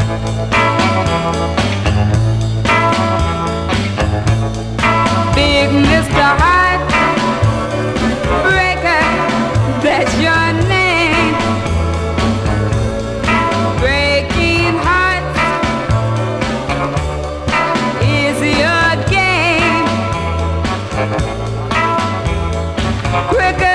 Big Mr. Heartbreaker, that's your name. Breaking hearts is your game. Quicker